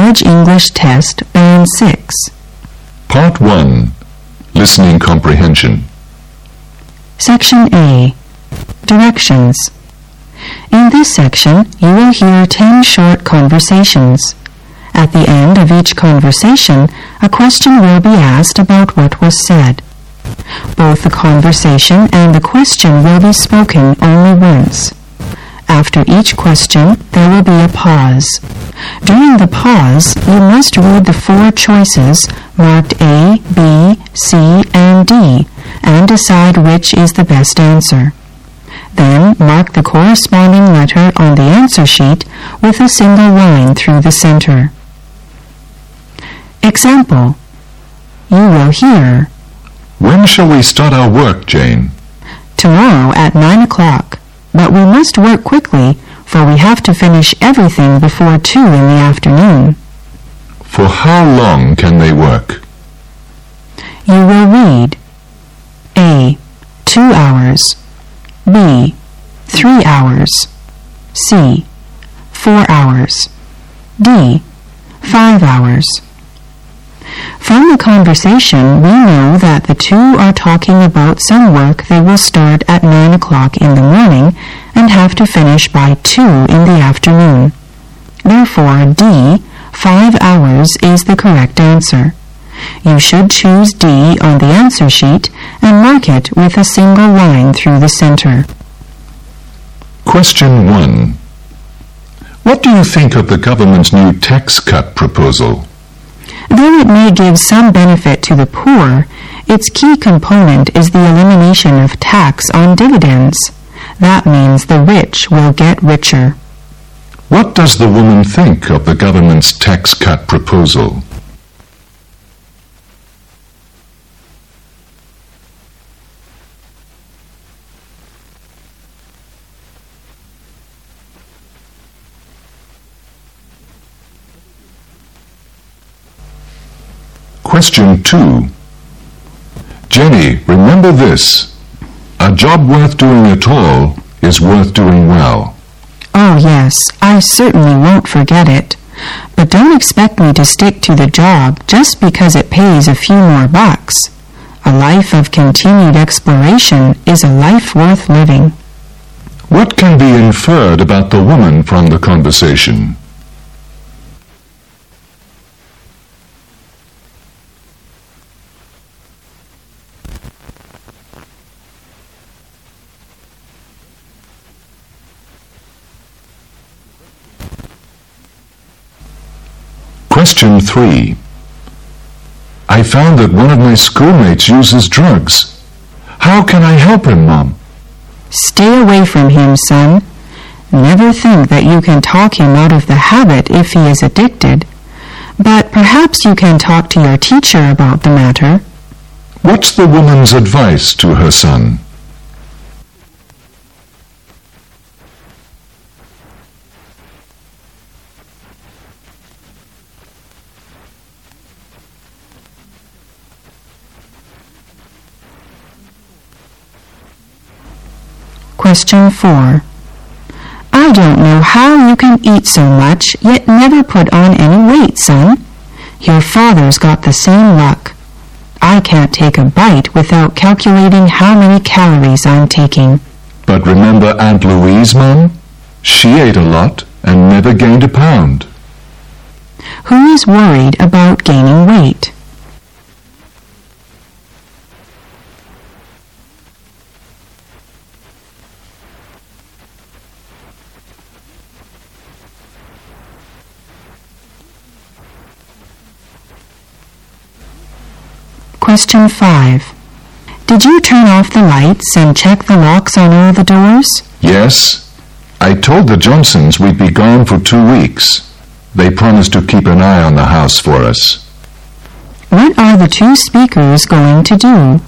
College English Test, Band 6. Part 1. Listening Comprehension. Section A. Directions. In this section, you will hear 10 short conversations. At the end of each conversation, a question will be asked about what was said. Both the conversation and the question will be spoken only once. After each question, there will be a pause. During the pause, you must read the 4 choices marked A, B, C, and D, and decide which is the best answer. Then mark the corresponding letter on the answer sheet with a single line through the center. Example. You will hear, When shall we start our work, Jane? tomorrow at 9 o'clock. But we must work quickly, for we have to finish everything before 2 in the afternoon. For how long can they work? You will read A. 2 hours, B. 3 hours, C. 4 hours, D. 5 hours. From the conversation, we know that the two are talking about some work they will start at 9 o'clock in the morning and have to finish by 2 in the afternoon. Therefore, D, 5 hours, is the correct answer. You should choose D on the answer sheet and mark it with a single line through the center. Question 1. What do you think of the government's new tax cut proposal? Though it may give some benefit to the poor, its key component is the elimination of tax on dividends. That means the rich will get richer. What does the woman think of the government's tax cut proposal? Question 2. Jenny, remember this. A job worth doing at all is worth doing well. Oh yes, I certainly won't forget it. But don't expect me to stick to the job just because it pays a few more bucks. A life of continued exploration is a life worth living. What can be inferred about the woman from the conversation? Question 3. I found that one of my schoolmates uses drugs. How can I help him, Mom? Stay away from him, son. Never think that you can talk him out of the habit if he is addicted. But perhaps you can talk to your teacher about the matter. What's the woman's advice to her son? Question 4. I don't know how you can eat so much, yet never put on any weight, son. Your father's got the same luck. I can't take a bite without calculating how many calories I'm taking. But remember Aunt Louise, Mom? She ate a lot and never gained a pound. Who is worried about gaining weight? Question 5. Did you turn off the lights and check the locks on all the doors? Yes. I told the Johnsons we'd be gone for 2 weeks. They promised to keep an eye on the house for us. What are the 2 speakers going to do?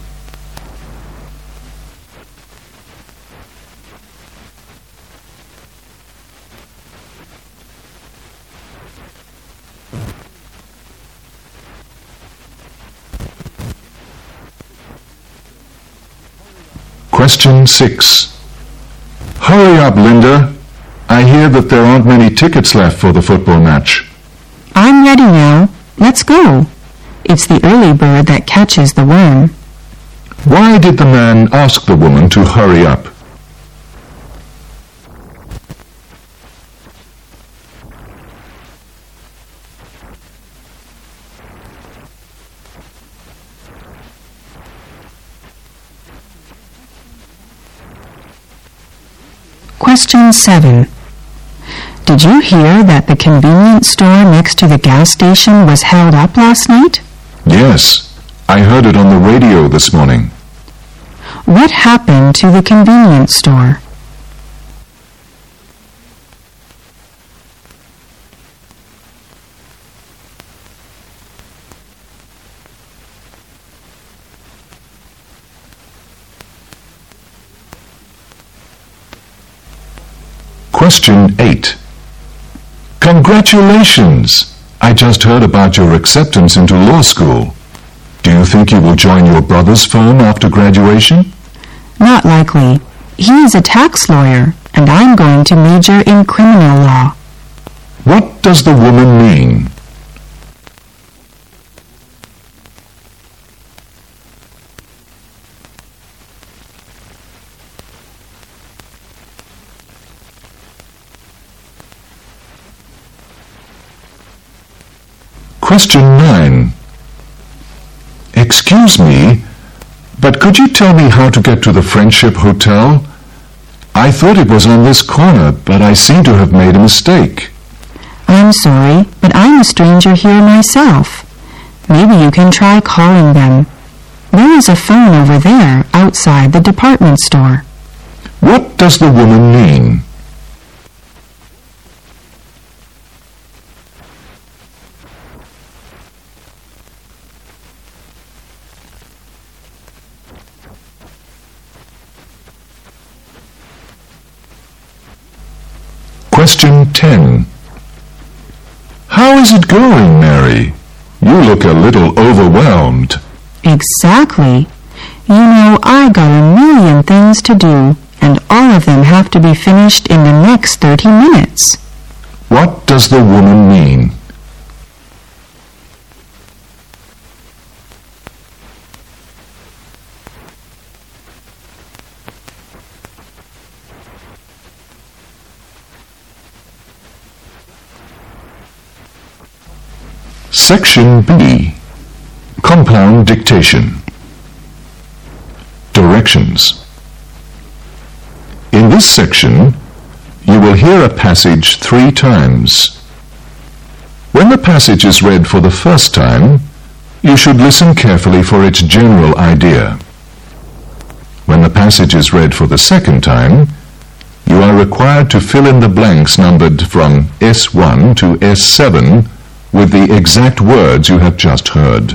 Question 6. Hurry up, Linda. I hear that there aren't many tickets left for the football match. I'm ready now. Let's go. It's the early bird that catches the worm. Why did the man ask the woman to hurry up? Question 7. Did you hear that the convenience store next to the gas station was held up last night? Yes, I heard it on the radio this morning. What happened to the convenience store? Question 8. Congratulations! I just heard about your acceptance into law school. Do you think you will join your brother's firm after graduation? Not likely. He is a tax lawyer, and I'm going to major in criminal law. What does the woman mean? Question 9. Excuse me, but could you tell me how to get to the Friendship Hotel? I thought it was on this corner, but I seem to have made a mistake. I'm sorry, but I'm a stranger here myself. Maybe you can try calling them. There is a phone over there outside the department store. What does the woman mean? Question 10. How is it going, Mary? You look a little overwhelmed. Exactly. You know, I got a million things to do, and all of them have to be finished in the next 30 minutes. What does the woman mean? Section B. Compound dictation. Directions. In this section, you will hear a passage 3 times. When the passage is read for the first time, you should listen carefully for its general idea. When the passage is read for the second time, you are required to fill in the blanks numbered from S1 to S7 with the exact words you have just heard.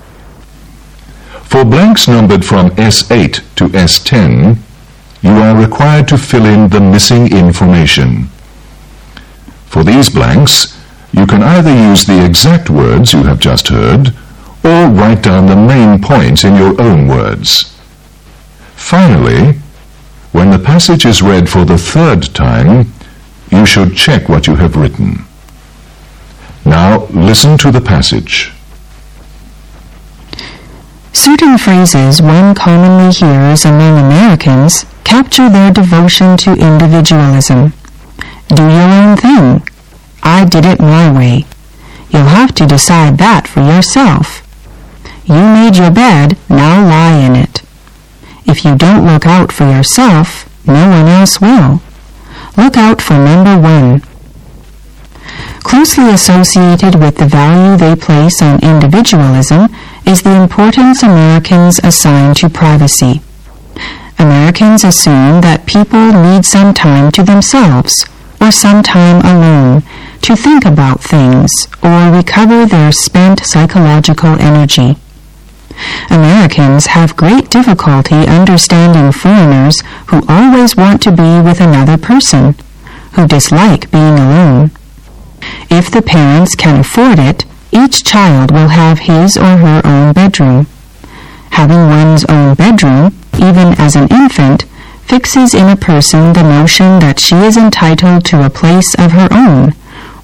For blanks numbered from S8 to S10, you are required to fill in the missing information. For these blanks, you can either use the exact words you have just heard, or write down the main points in your own words. Finally, when the passage is read for the third time, you should check what you have written. Now listen to the passage. Certain phrases one commonly hears among Americans capture their devotion to individualism. Do your own thing. I did it my way. You'll have to decide that for yourself. You made your bed, now lie in it. If you don't look out for yourself, no one else will. Look out for number 1. Closely associated with the value they place on individualism is the importance Americans assign to privacy. Americans assume that people need some time to themselves, or some time alone, to think about things or recover their spent psychological energy. Americans have great difficulty understanding foreigners who always want to be with another person, who dislike being alone. If the parents can afford it, each child will have his or her own bedroom. Having one's own bedroom, even as an infant, fixes in a person the notion that she is entitled to a place of her own,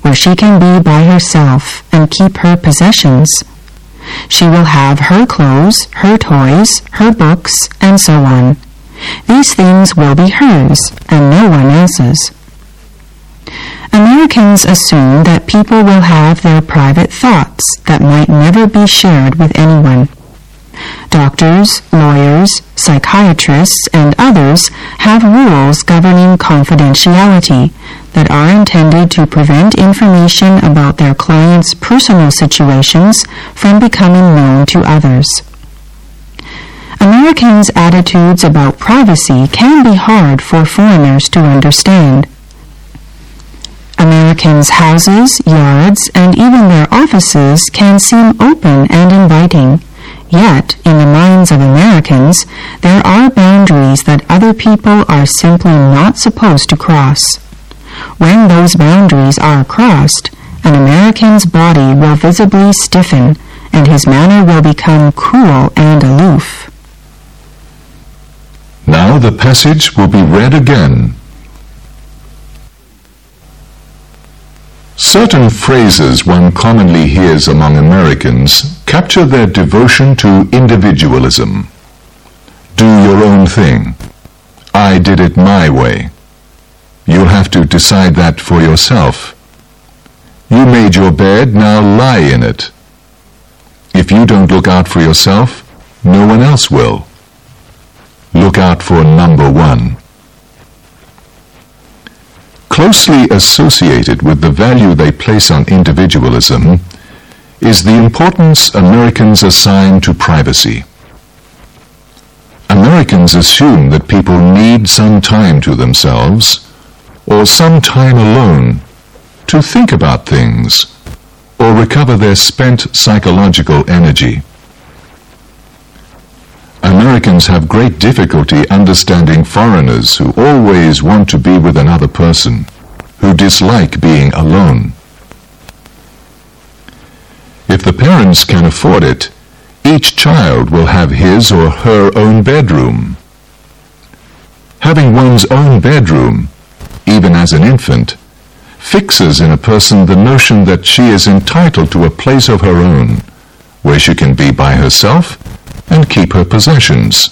where she can be by herself and keep her possessions. She will have her clothes, her toys, her books, and so on. These things will be hers and no one else's. Americans assume that people will have their private thoughts that might never be shared with anyone. Doctors, lawyers, psychiatrists, and others have rules governing confidentiality that are intended to prevent information about their clients' personal situations from becoming known to others. Americans' attitudes about privacy can be hard for foreigners to understand. Americans' houses, yards, and even their offices can seem open and inviting. Yet, in the minds of Americans, there are boundaries that other people are simply not supposed to cross. When those boundaries are crossed, an American's body will visibly stiffen, and his manner will become cool and aloof. Now the passage will be read again. Certain phrases one commonly hears among Americans capture their devotion to individualism. Do your own thing. I did it my way. You'll have to decide that for yourself. You made your bed, now lie in it. If you don't look out for yourself, no one else will. Look out for number one. Closely associated with the value they place on individualism is the importance Americans assign to privacy. Americans assume that people need some time to themselves, or some time alone, to think about things, or recover their spent psychological energy. Americans have great difficulty understanding foreigners who always want to be with another person, who dislike being alone. If the parents can afford it, each child will have his or her own bedroom. Having one's own bedroom, even as an infant, fixes in a person the notion that she is entitled to a place of her own, where she can be by herself and keep her possessions.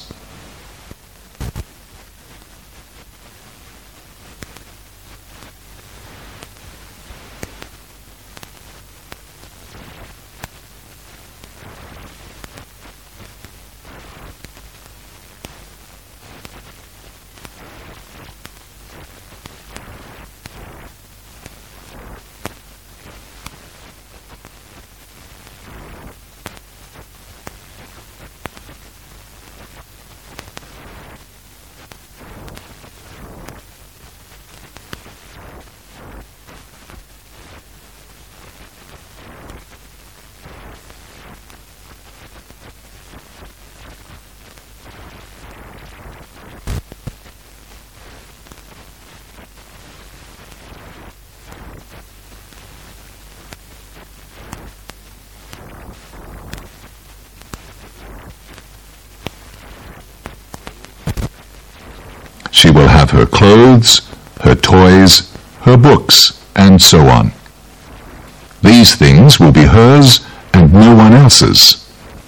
She will have her clothes, her toys, her books, and so on. These things will be hers and no one else's.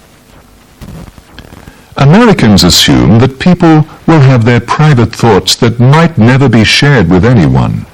Americans assume that people will have their private thoughts that might never be shared with anyone.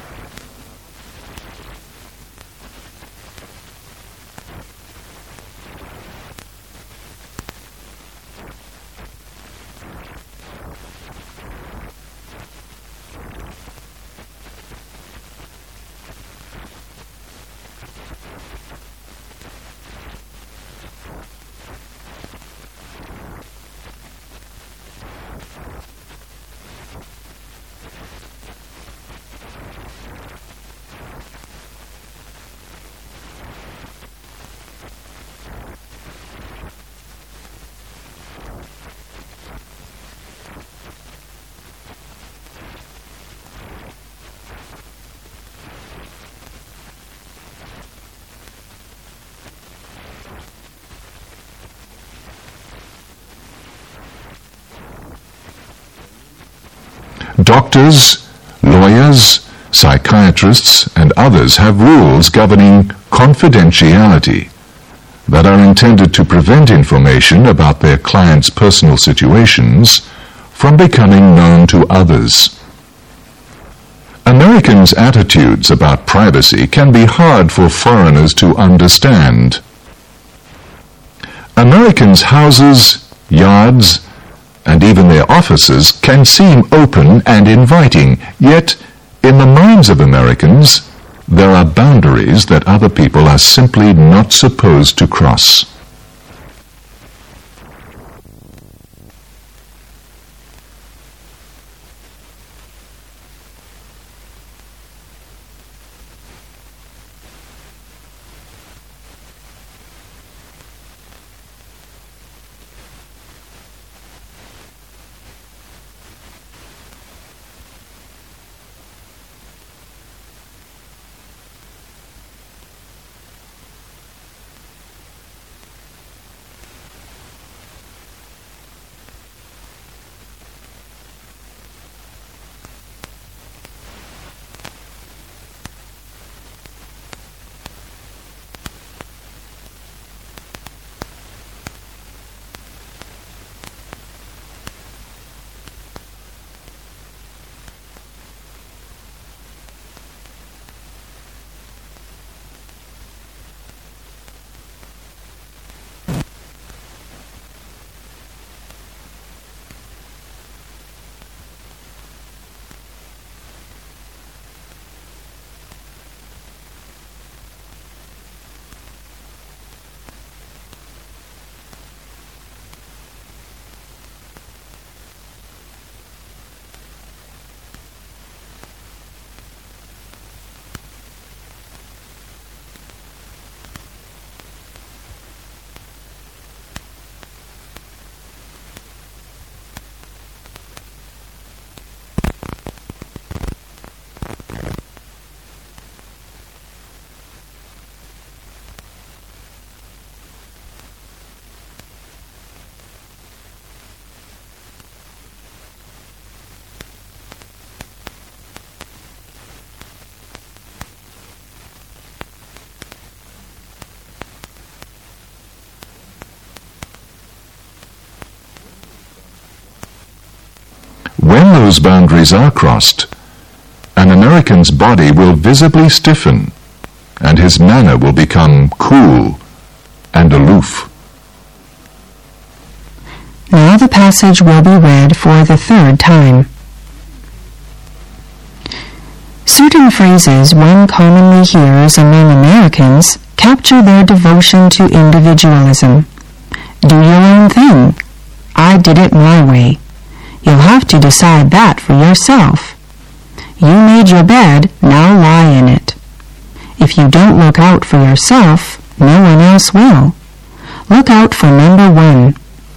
Doctors, lawyers, psychiatrists, and others have rules governing confidentiality that are intended to prevent information about their clients' personal situations from becoming known to others. Americans' attitudes about privacy can be hard for foreigners to understand. Americans' houses, yards, and even their offices can seem open and inviting, yet in the minds of Americans, there are boundaries that other people are simply not supposed to cross. When those boundaries are crossed, an American's body will visibly stiffen, and his manner will become cool and aloof. Now the passage will be read for the third time. Certain phrases one commonly hears among Americans capture their devotion to individualism. Do your own thing. I did it my way. You'll have to decide that for yourself. You made your bed, now lie in it. If you don't look out for yourself, no one else will. Look out for number one.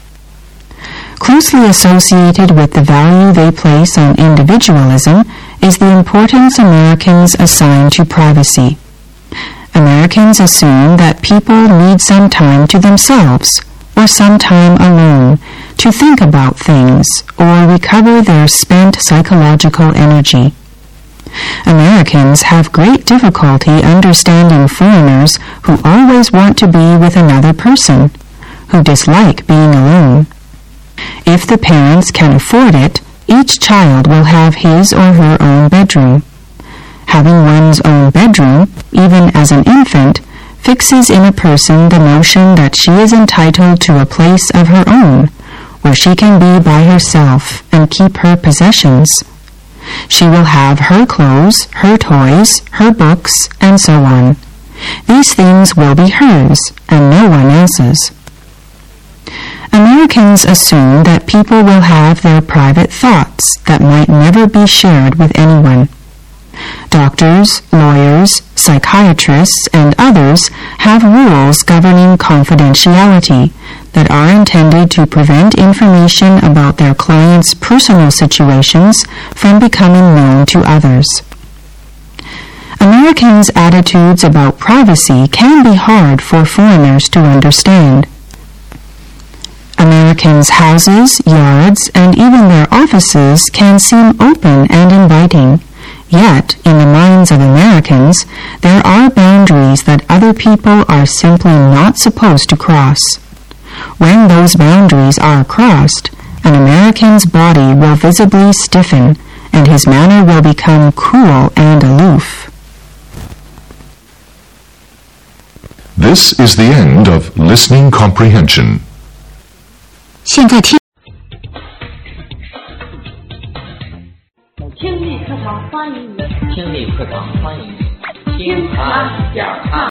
Closely associated with the value they place on individualism is the importance Americans assign to privacy. Americans assume that people need some time to themselves, or some time alone, to think about things or recover their spent psychological energy. Americans have great difficulty understanding foreigners who always want to be with another person, who dislike being alone. If the parents can afford it, each child will have his or her own bedroom. Having one's own bedroom, even as an infant, fixes in a person the notion that she is entitled to a place of her own, where she can be by herself and keep her possessions. She will have her clothes, her toys, her books, and so on. These things will be hers, and no one else's. Americans assume that people will have their private thoughts that might never be shared with anyone. Doctors, lawyers, psychiatrists, and others have rules governing confidentiality that are intended to prevent information about their clients' personal situations from becoming known to others. Americans' attitudes about privacy can be hard for foreigners to understand. Americans' houses, yards, and even their offices can seem open and inviting, Yet, in the minds of Americans, there are boundaries that other people are simply not supposed to cross. When those boundaries are crossed, an American's body will visibly stiffen, and his manner will become cool and aloof. This is the end of listening comprehension. 现在听听力课堂欢迎你， 听力课堂欢迎你，听啊点儿啊。